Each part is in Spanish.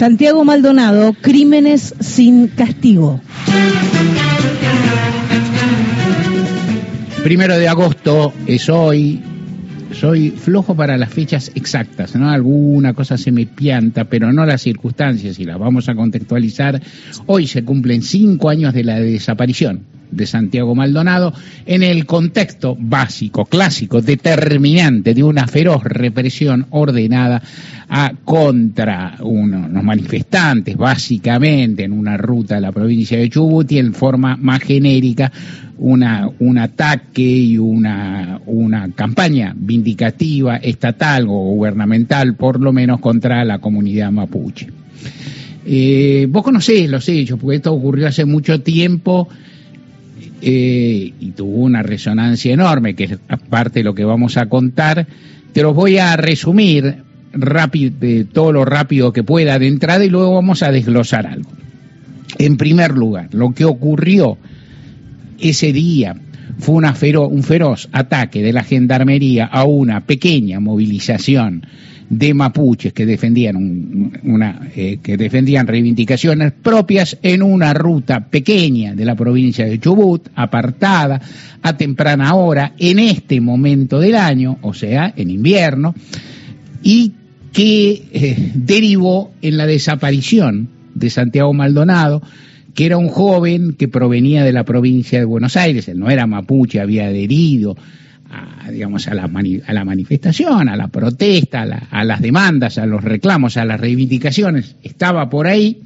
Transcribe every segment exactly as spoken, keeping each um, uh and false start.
Santiago Maldonado, Crímenes sin castigo. Primero de agosto es hoy. Soy flojo para las fechas exactas, ¿no? Alguna cosa se me pianta, pero no las circunstancias, y las vamos a contextualizar. Hoy se cumplen cinco años de la desaparición de Santiago Maldonado, en el contexto básico, clásico, determinante de una feroz represión ordenada a, contra uno, unos manifestantes, básicamente en una ruta de la provincia de Chubut, y en forma más genérica una un ataque y una una campaña vindicativa estatal o gubernamental, por lo menos, contra la comunidad mapuche. Eh, vos conocés los hechos, porque esto ocurrió hace mucho tiempo. Eh, y tuvo una resonancia enorme, que es parte de lo que vamos a contar. Te los voy a resumir rápido, de todo lo rápido que pueda de entrada, y luego vamos a desglosar algo. En primer lugar, lo que ocurrió ese día fue una fero, un feroz ataque de la gendarmería a una pequeña movilización de mapuches que defendían un, una eh, que defendían reivindicaciones propias en una ruta pequeña de la provincia de Chubut, apartada a temprana hora en este momento del año, o sea, en invierno, y que eh, derivó en la desaparición de Santiago Maldonado, que era un joven que provenía de la provincia de Buenos Aires. Él no era mapuche, había adherido a, digamos, a la, mani, a la manifestación, a la protesta, a, la, a las demandas, a los reclamos, a las reivindicaciones, estaba por ahí,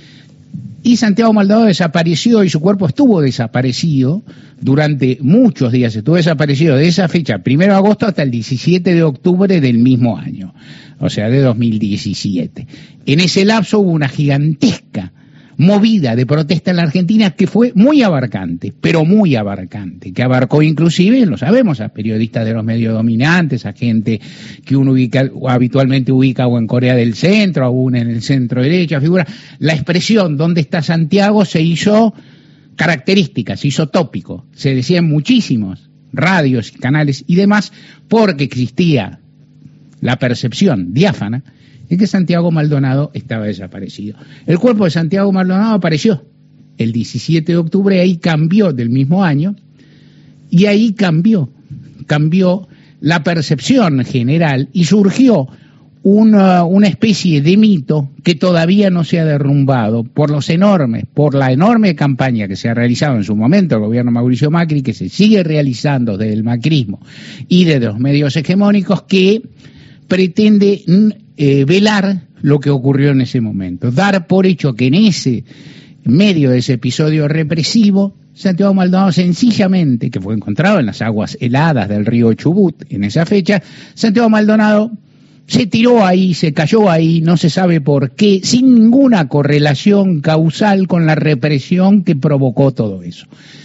y Santiago Maldonado desapareció, y su cuerpo estuvo desaparecido durante muchos días. Estuvo desaparecido de esa fecha, primero de agosto, hasta el diecisiete de octubre del mismo año, o sea, de dos mil diecisiete. En ese lapso hubo una gigantesca movida de protesta en la Argentina que fue muy abarcante, pero muy abarcante, que abarcó inclusive, lo sabemos, a periodistas de los medios dominantes, a gente que uno ubica, habitualmente ubica o en Corea del Centro, aún en el centro derecha, figura. La expresión ¿dónde está Santiago? Se hizo característica, se hizo tópico, se decía en muchísimos radios y canales y demás, porque existía la percepción diáfana es que Santiago Maldonado estaba desaparecido. El cuerpo de Santiago Maldonado apareció el diecisiete de octubre, ahí cambió del mismo año, y ahí cambió, cambió la percepción general, y surgió una, una especie de mito que todavía no se ha derrumbado por los enormes, por la enorme campaña que se ha realizado en su momento el gobierno Mauricio Macri, que se sigue realizando desde el macrismo y desde los medios hegemónicos, que pretende eh, velar lo que ocurrió en ese momento, dar por hecho que en ese medio de ese episodio represivo, Santiago Maldonado sencillamente, que fue encontrado en las aguas heladas del río Chubut en esa fecha, Santiago Maldonado se tiró ahí, se cayó ahí, no se sabe por qué, sin ninguna correlación causal con la represión que provocó todo eso.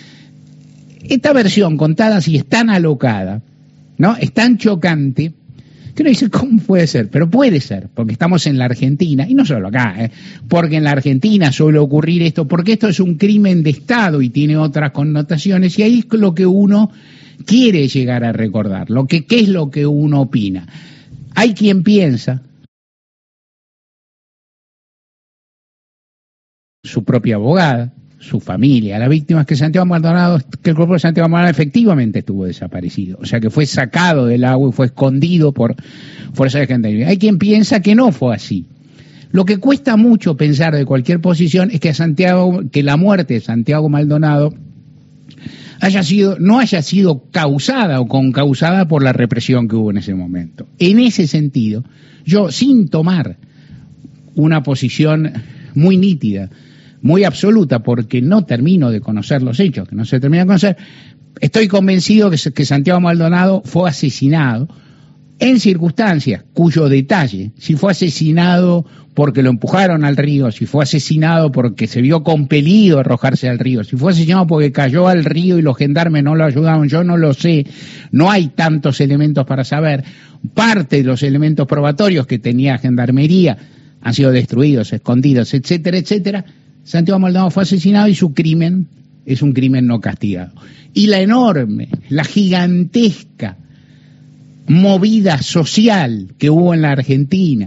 Esta versión contada así es tan alocada, ¿no? Es tan chocante, que uno dice, ¿cómo puede ser? Pero puede ser, porque estamos en la Argentina, y no solo acá, ¿eh? Porque en la Argentina suele ocurrir esto, porque esto es un crimen de Estado y tiene otras connotaciones, y ahí es lo que uno quiere llegar a recordar, lo que, ¿qué es lo que uno opina? Hay quien piensa, su propia abogada, su familia, las víctimas, que Santiago Maldonado, que el cuerpo de Santiago Maldonado efectivamente estuvo desaparecido, o sea que fue sacado del agua y fue escondido por fuerzas de gendarmería. Hay quien piensa que no fue así. Lo que cuesta mucho pensar de cualquier posición es que Santiago, que la muerte de Santiago Maldonado haya sido, no haya sido causada o concausada por la represión que hubo en ese momento. En ese sentido, yo, sin tomar una posición muy nítida, muy absoluta, porque no termino de conocer los hechos, que no se termina de conocer, estoy convencido que, que Santiago Maldonado fue asesinado en circunstancias cuyo detalle, si fue asesinado porque lo empujaron al río, si fue asesinado porque se vio compelido a arrojarse al río, si fue asesinado porque cayó al río y los gendarmes no lo ayudaron, yo no lo sé, no hay tantos elementos para saber. Parte de los elementos probatorios que tenía Gendarmería han sido destruidos, escondidos, etcétera, etcétera. Santiago Maldonado fue asesinado y su crimen es un crimen no castigado. Y la enorme, la gigantesca movida social que hubo en la Argentina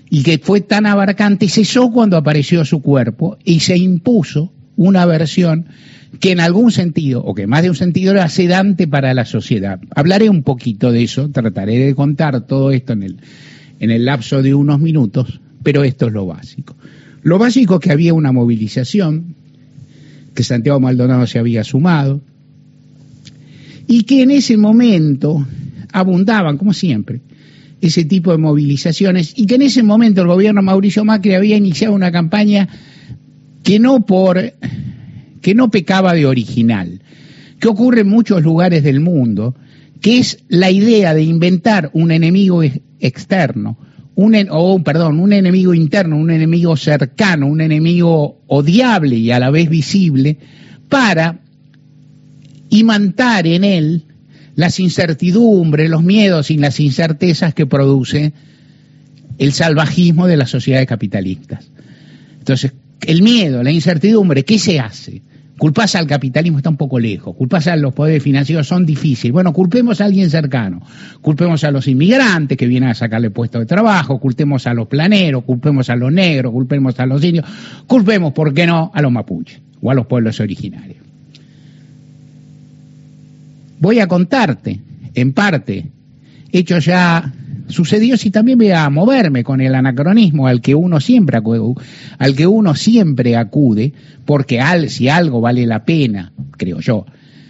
y que fue tan abarcante, cesó cuando apareció su cuerpo y se impuso una versión que en algún sentido, o que más de un sentido, era sedante para la sociedad. Hablaré un poquito de eso, trataré de contar todo esto en el, en el lapso de unos minutos, pero esto es lo básico. Lo básico es que había una movilización, que Santiago Maldonado se había sumado, y que en ese momento abundaban, como siempre, ese tipo de movilizaciones, y que en ese momento el gobierno Mauricio Macri había iniciado una campaña que no por que no pecaba de original, que ocurre en muchos lugares del mundo, que es la idea de inventar un enemigo externo, un en, o perdón, un enemigo interno, un enemigo cercano, un enemigo odiable y a la vez visible, para imantar en él las incertidumbres, los miedos y las incertezas que produce el salvajismo de las sociedades capitalistas. Entonces, el miedo, la incertidumbre, ¿qué se hace? Culpás al capitalismo, está un poco lejos, culpás a los poderes financieros, son difíciles. Bueno, culpemos a alguien cercano, culpemos a los inmigrantes que vienen a sacarle puestos de trabajo, culpemos a los planeros, culpemos a los negros, culpemos a los indios, culpemos, ¿por qué no?, a los mapuches o a los pueblos originarios. Voy a contarte, en parte, hechos ya sucedidos, y también voy a moverme con el anacronismo al que uno siempre acude, al que uno siempre acude, porque al, si algo vale la pena, creo yo,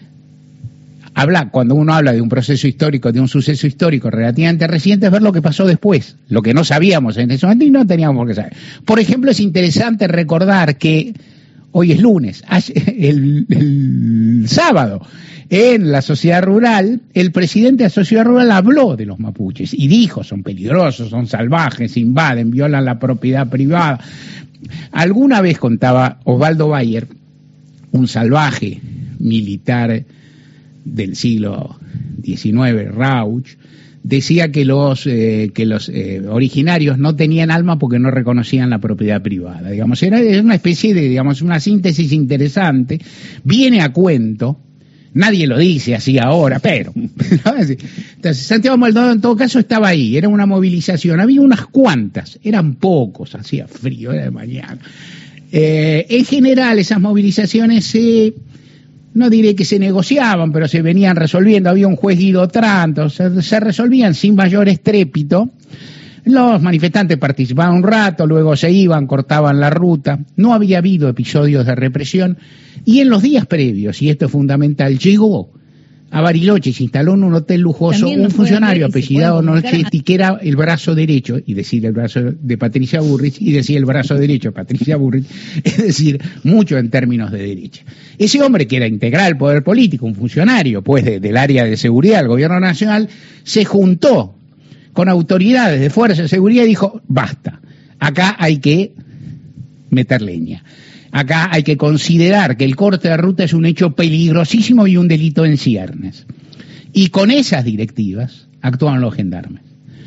habla, cuando uno habla de un proceso histórico, de un suceso histórico relativamente reciente, es ver lo que pasó después, lo que no sabíamos en ese momento y no teníamos por qué saber. Por ejemplo, es interesante recordar que hoy es lunes, el, el sábado, en la sociedad rural, el presidente de la sociedad rural habló de los mapuches y dijo: son peligrosos, son salvajes, invaden, violan la propiedad privada. Alguna vez contaba Osvaldo Bayer, un salvaje militar del siglo diecinueve, Rauch, decía que los eh, que los eh, originarios no tenían alma porque no reconocían la propiedad privada. Digamos, era una especie de, digamos, una síntesis interesante, viene a cuento. Nadie lo dice así ahora, pero... Entonces, Santiago Maldonado en todo caso estaba ahí, era una movilización, había unas cuantas, eran pocos, hacía frío, era de mañana. Eh, en general esas movilizaciones se, no diré que se negociaban, pero se venían resolviendo, había un juez Guido Tranto, se, se resolvían sin mayor estrépito. Los manifestantes participaban un rato, luego se iban, cortaban la ruta, no había habido episodios de represión, y en los días previos, y esto es fundamental, llegó a Bariloche, se instaló en un hotel lujoso un funcionario apellidado Norchetti, que era el brazo derecho, y decir el brazo de Patricia Bullrich, y decir el brazo derecho de Patricia Bullrich, es decir, mucho en términos de derecha. Ese hombre, que era integral del poder político, un funcionario pues de, del área de seguridad del gobierno nacional, se juntó con autoridades de fuerza de seguridad y dijo: basta, acá hay que meter leña. Acá hay que considerar que el corte de ruta es un hecho peligrosísimo y un delito en ciernes. Y con esas directivas actuaron los gendarmes.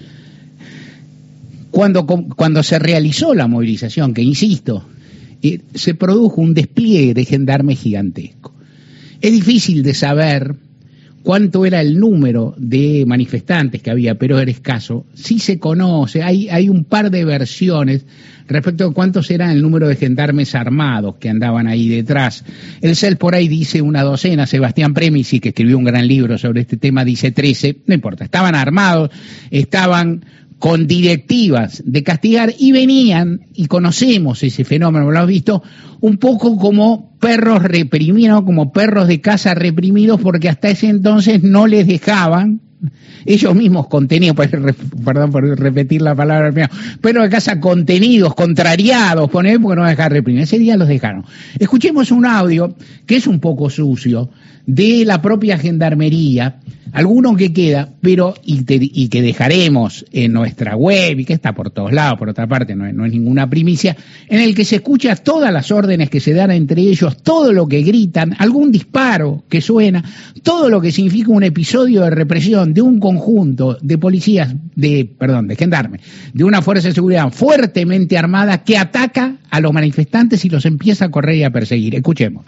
Cuando, cuando se realizó la movilización, que insisto, eh, se produjo un despliegue de gendarmes gigantesco. Es difícil de saber cuánto era el número de manifestantes que había, pero era escaso. Sí se conoce, hay, hay un par de versiones respecto a cuántos eran el número de gendarmes armados que andaban ahí detrás. El C E L por ahí dice una docena, Sebastián Premisi, que escribió un gran libro sobre este tema, dice trece, no importa, estaban armados, estaban con directivas de castigar y venían, y conocemos ese fenómeno, lo hemos visto, un poco como perros reprimidos, como perros de casa reprimidos, porque hasta ese entonces no les dejaban, ellos mismos contenidos, perdón por repetir la palabra, pero de casa contenidos, contrariados, porque no dejar reprimir. Ese día los dejaron. Escuchemos un audio que es un poco sucio, de la propia gendarmería, alguno que queda, pero y, te, y que dejaremos en nuestra web y que está por todos lados, por otra parte no es, no es ninguna primicia, en el que se escucha todas las órdenes que se dan entre ellos, todo lo que gritan, algún disparo que suena, todo lo que significa un episodio de represión de un conjunto de policías, de perdón, de gendarmes, de una fuerza de seguridad fuertemente armada que ataca a los manifestantes y los empieza a correr y a perseguir. Escuchemos.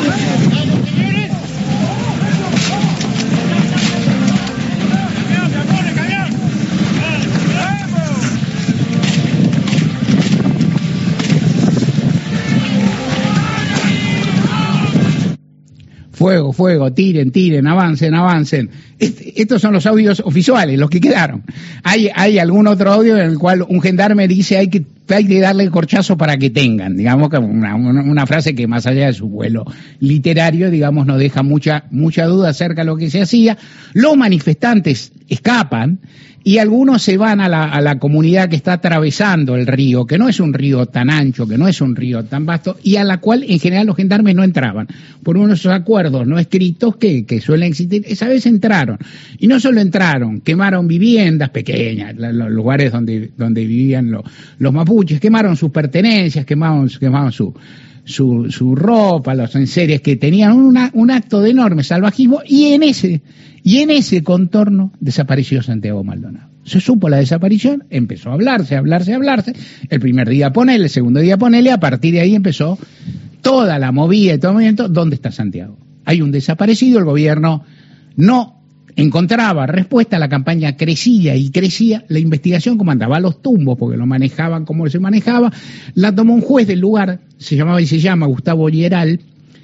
Fuego, fuego, tiren, tiren, avancen, avancen. Este, estos son los audios oficiales, los que quedaron. Hay, hay algún otro audio en el cual un gendarme dice hay que, hay que darle el corchazo para que tengan. Digamos que una, una, una frase que más allá de su vuelo literario, digamos, nos deja mucha, mucha duda acerca de lo que se hacía. Los manifestantes escapan y algunos se van a la, a la comunidad que está atravesando el río, que no es un río tan ancho, que no es un río tan vasto, y a la cual en general los gendarmes no entraban, por unos esos acuerdos no escritos que, que suelen existir. Esa vez entraron, y no solo entraron, quemaron viviendas pequeñas, los lugares donde, donde vivían los, los mapuches, quemaron sus pertenencias, quemaron, quemaron su... Su, su ropa, los enseres que tenían, una, un acto de enorme salvajismo, y en ese y en ese contorno desapareció Santiago Maldonado. Se supo la desaparición, empezó a hablarse, a hablarse, a hablarse, el primer día ponele, el segundo día ponele, a partir de ahí empezó toda la movida y todo el movimiento. ¿Dónde está Santiago? Hay un desaparecido, el gobierno no encontraba respuesta, la campaña crecía y crecía, la investigación como andaba a los tumbos, porque lo manejaban como se manejaba, la tomó un juez del lugar, se llamaba y se llama Gustavo Lleral.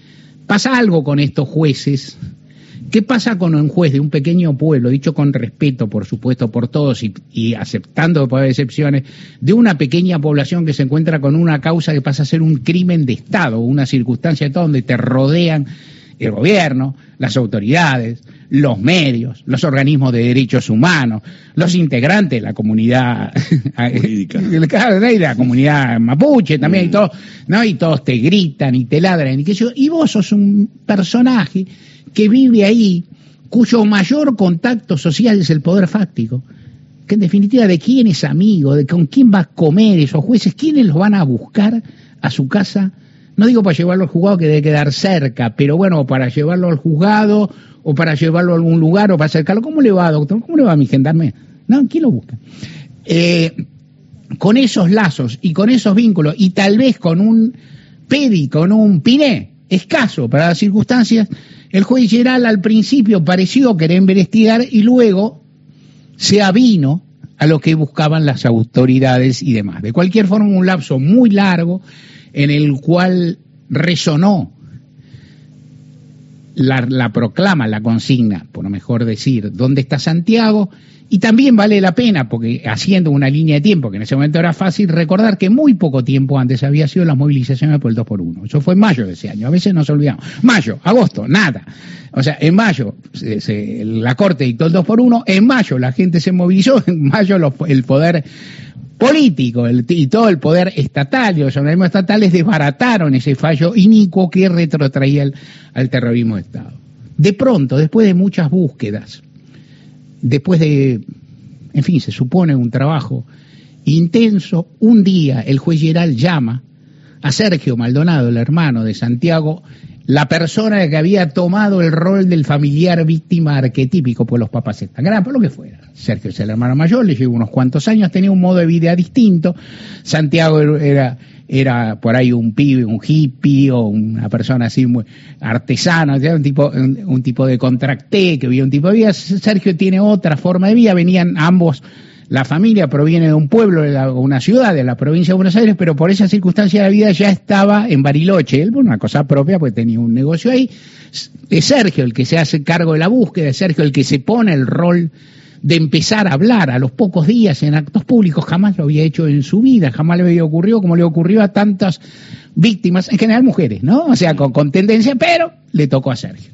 Pasa algo con estos jueces. ¿Qué pasa con un juez de un pequeño pueblo, dicho con respeto, por supuesto, por todos y, y aceptando que puede haber excepciones, de una pequeña población que se encuentra con una causa que pasa a ser un crimen de Estado, una circunstancia de todo donde te rodean el gobierno, las autoridades, los medios, los organismos de derechos humanos, los integrantes de la comunidad jurídica, de la comunidad mapuche también, mm. y todos, ¿no? Y todos te gritan y te ladran y qué sé yo, y vos sos un personaje que vive ahí, cuyo mayor contacto social es el poder fáctico, que en definitiva de quién es amigo, de con quién va a comer esos jueces, quiénes los van a buscar a su casa. No digo para llevarlo al juzgado, que debe quedar cerca, pero bueno, para llevarlo al juzgado o para llevarlo a algún lugar o para acercarlo. ¿Cómo le va, doctor? ¿Cómo le va a mi gendarme? No, ¿quién lo busca? Eh, con esos lazos y con esos vínculos y tal vez con un pedi, con un piné escaso para las circunstancias, el juez Lleral al principio pareció querer investigar y luego se avino a lo que buscaban las autoridades y demás. De cualquier forma, un lapso muy largo en el cual resonó la, la proclama, la consigna, por mejor decir, ¿dónde está Santiago? Y también vale la pena, porque haciendo una línea de tiempo, que en ese momento era fácil, recordar que muy poco tiempo antes había sido las movilizaciones por el dos por uno. Eso fue en mayo de ese año, a veces nos olvidamos. Mayo, agosto, nada. O sea, en mayo se, se, la Corte dictó el dos por uno, en mayo la gente se movilizó, en mayo los, el poder político el, y todo el poder estatal y los organismos estatales desbarataron ese fallo inicuo que retrotraía el, al terrorismo de Estado. De pronto, después de muchas búsquedas, después de, en fin, se supone un trabajo intenso, un día el juez Lleral llama a Sergio Maldonado, el hermano de Santiago, la persona que había tomado el rol del familiar víctima arquetípico, pues los papás están grandes, por lo que fuera. Sergio es el hermano mayor, le lleva unos cuantos años, tenía un modo de vida distinto. Santiago era, era por ahí un pibe, un hippie o una persona así muy artesana, o sea, un tipo, un, un tipo de contracté que vivía un tipo de vida. Sergio tiene otra forma de vida, venían ambos. La familia proviene de un pueblo, de la, una ciudad de la provincia de Buenos Aires, pero por esa circunstancia de la vida ya estaba en Bariloche. Él, una cosa propia, pues tenía un negocio ahí. Es Sergio el que se hace cargo de la búsqueda, es Sergio el que se pone el rol de empezar a hablar a los pocos días en actos públicos. Jamás lo había hecho en su vida, jamás le había ocurrido como le ocurrió a tantas víctimas, en general mujeres, ¿no? O sea, con, con tendencia, pero le tocó a Sergio.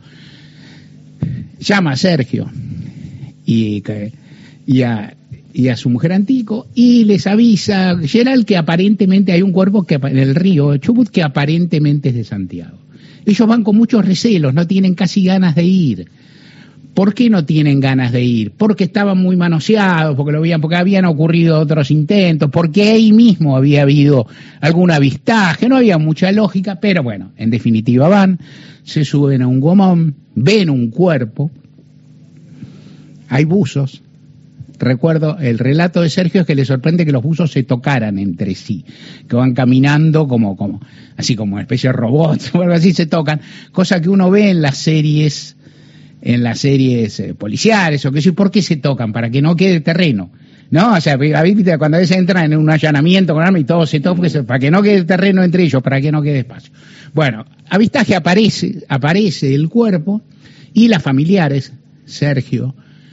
Llama a Sergio y, y a... y a su mujer Antico, y les avisa Lleral que aparentemente hay un cuerpo que en el río Chubut que aparentemente es de Santiago. Ellos van con muchos recelos, no tienen casi ganas de ir. ¿Por qué no tienen ganas de ir? Porque estaban muy manoseados, porque lo habían, porque habían ocurrido otros intentos, porque ahí mismo había habido algún avistaje, no había mucha lógica, pero bueno, en definitiva van, se suben a un gomón, ven un cuerpo, hay buzos, recuerdo, el relato de Sergio es que le sorprende que los buzos se tocaran entre sí, que van caminando como, como así como una especie de robots o algo así, se tocan, cosa que uno ve en las series, en las series eh, policiales o qué sé, ¿por qué se tocan? Para que no quede terreno. No, o sea, cuando a veces entran en un allanamiento con arma y todo se toca, para que no quede terreno entre ellos, para que no quede espacio. Bueno, avistaje aparece, aparece el cuerpo y las familiares, Sergio,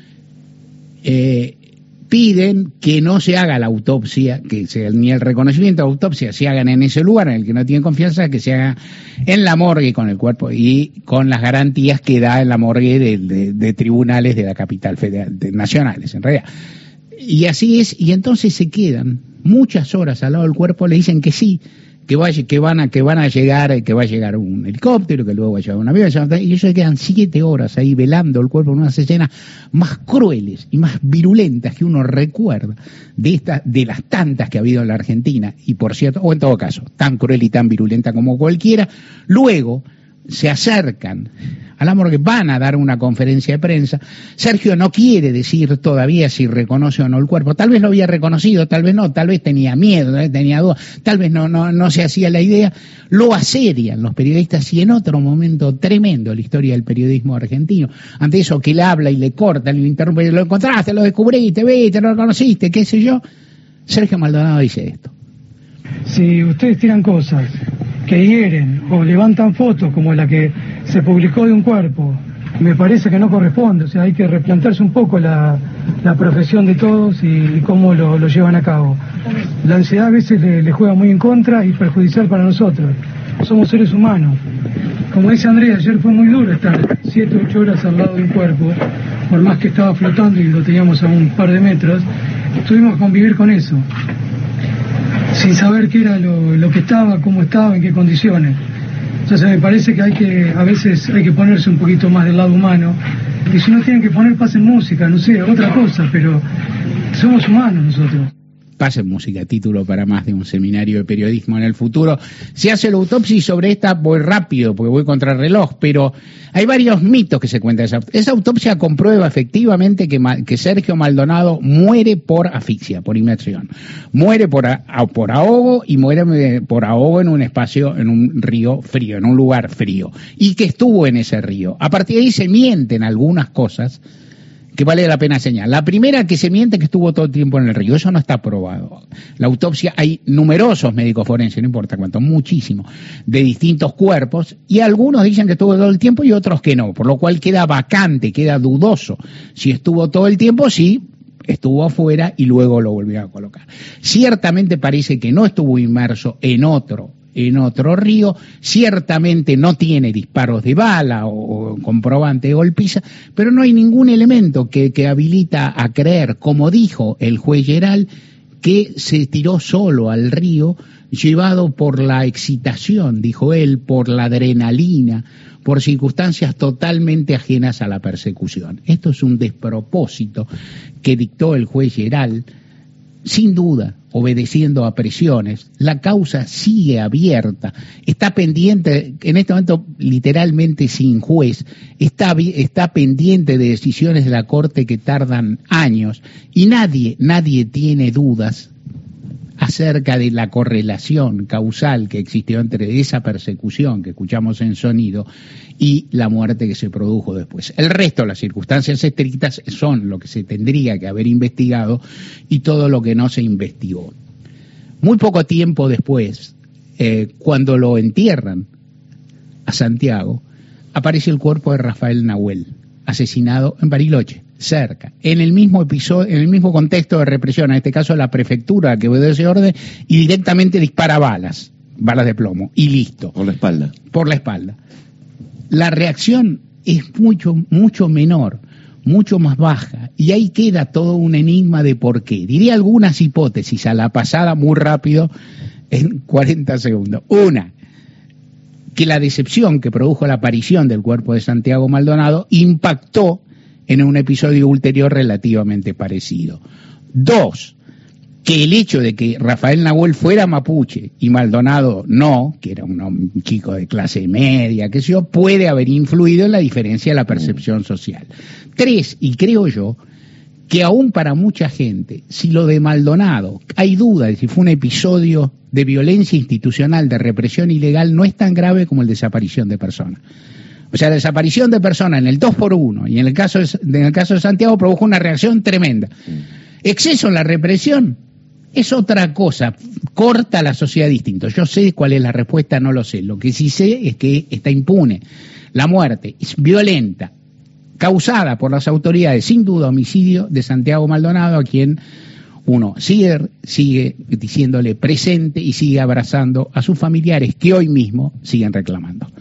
eh, piden que no se haga la autopsia, que sea, ni el reconocimiento de autopsia se hagan en ese lugar en el que no tienen confianza, que se haga en la morgue con el cuerpo y con las garantías que da en la morgue de, de, de tribunales de la capital federal, de, nacionales en realidad. Y así es, y entonces se quedan muchas horas al lado del cuerpo, le dicen que sí, que vaya, que van a, que van a llegar, que va a llegar un helicóptero, que luego va a llegar un avión, y ellos se quedan siete horas ahí velando el cuerpo en unas escenas más crueles y más virulentas que uno recuerda de estas, de las tantas que ha habido en la Argentina, y por cierto, o en todo caso, tan cruel y tan virulenta como cualquiera. Luego se acercan a la morgue, van a dar una conferencia de prensa. Sergio no quiere decir todavía si reconoce o no el cuerpo, tal vez lo había reconocido, tal vez no, tal vez tenía miedo, tal vez tenía dudas, tal vez no, no, no se hacía la idea. Lo asedian los periodistas, y en otro momento tremendo de la historia del periodismo argentino, ante eso que le habla y le corta, le interrumpe, lo encontraste, lo descubriste, viste, lo reconociste, qué sé yo, Sergio Maldonado dice esto: si ustedes tiran cosas que hieren o levantan fotos como la que se publicó de un cuerpo, me parece que no corresponde. O sea, hay que replantearse un poco la, la profesión de todos y, y cómo lo, lo llevan a cabo. La ansiedad a veces le, le juega muy en contra y perjudicial para nosotros. Somos seres humanos. Como dice Andrea, ayer fue muy duro estar siete o ocho horas al lado de un cuerpo, por más que estaba flotando y lo teníamos a un par de metros, tuvimos que convivir con eso, sin saber qué era lo, lo que estaba, cómo estaba, en qué condiciones. Entonces me parece que hay que, a veces hay que ponerse un poquito más del lado humano, y si no tienen que poner, pasen música, no sé, otra cosa, pero somos humanos nosotros. Pasen música, título para más de un seminario de periodismo en el futuro. Se hace la autopsia, y sobre esta voy rápido porque voy contra el reloj, pero hay varios mitos que se cuentan. Esa, esa autopsia comprueba efectivamente que, que Sergio Maldonado muere por asfixia, por inmersión. Muere por, a, por ahogo, y muere por ahogo en un espacio, en un río frío, en un lugar frío, y que estuvo en ese río. A partir de ahí se mienten algunas cosas que vale la pena señalar. La primera, que se miente que estuvo todo el tiempo en el río, eso no está probado. La autopsia, hay numerosos médicos forenses, no importa cuántos, muchísimos, de distintos cuerpos, y algunos dicen que estuvo todo el tiempo y otros que no, por lo cual queda vacante, queda dudoso si estuvo todo el tiempo, si estuvo afuera y luego lo volvió a colocar. Ciertamente parece que no estuvo inmerso en otro en otro río, ciertamente no tiene disparos de bala o, o comprobante de golpiza, pero no hay ningún elemento que, que habilita a creer, como dijo el juez Geral, que se tiró solo al río, llevado por la excitación, dijo él, por la adrenalina, por circunstancias totalmente ajenas a la persecución. Esto es un despropósito que dictó el juez Geral, sin duda, obedeciendo a presiones. La causa sigue abierta, está pendiente, en este momento literalmente sin juez, está, está pendiente de decisiones de la Corte que tardan años, y nadie, nadie tiene dudas acerca de la correlación causal que existió entre esa persecución que escuchamos en sonido y la muerte que se produjo después. El resto, las circunstancias estrictas, son lo que se tendría que haber investigado y todo lo que no se investigó. Muy poco tiempo después, eh, cuando lo entierran a Santiago, aparece el cuerpo de Rafael Nahuel, asesinado en Bariloche, cerca, en el mismo episodio, en el mismo contexto de represión, en este caso la prefectura que obedece orden y directamente dispara balas, balas de plomo, y listo. Por la espalda. Por la espalda. La reacción es mucho, mucho menor, mucho más baja, y ahí queda todo un enigma de por qué. Diré algunas hipótesis a la pasada muy rápido en cuarenta segundos. Una, que la decepción que produjo la aparición del cuerpo de Santiago Maldonado impactó en un episodio ulterior relativamente parecido. Dos, que el hecho de que Rafael Nahuel fuera mapuche y Maldonado no, que era un, un chico de clase media, que sé yo, puede haber influido en la diferencia de la percepción social. Tres, y creo yo, que aún para mucha gente, si lo de Maldonado, hay duda de si fue un episodio de violencia institucional, de represión ilegal, no es tan grave como el de desaparición de personas. O sea, la desaparición de personas en el dos por uno y en el caso de, en el caso de Santiago produjo una reacción tremenda. Exceso en la represión es otra cosa, corta la sociedad distinto. Yo sé cuál es la respuesta, no lo sé. Lo que sí sé es que está impune. La muerte es violenta, causada por las autoridades, sin duda homicidio de Santiago Maldonado, a quien uno sigue, sigue diciéndole presente y sigue abrazando a sus familiares que hoy mismo siguen reclamando.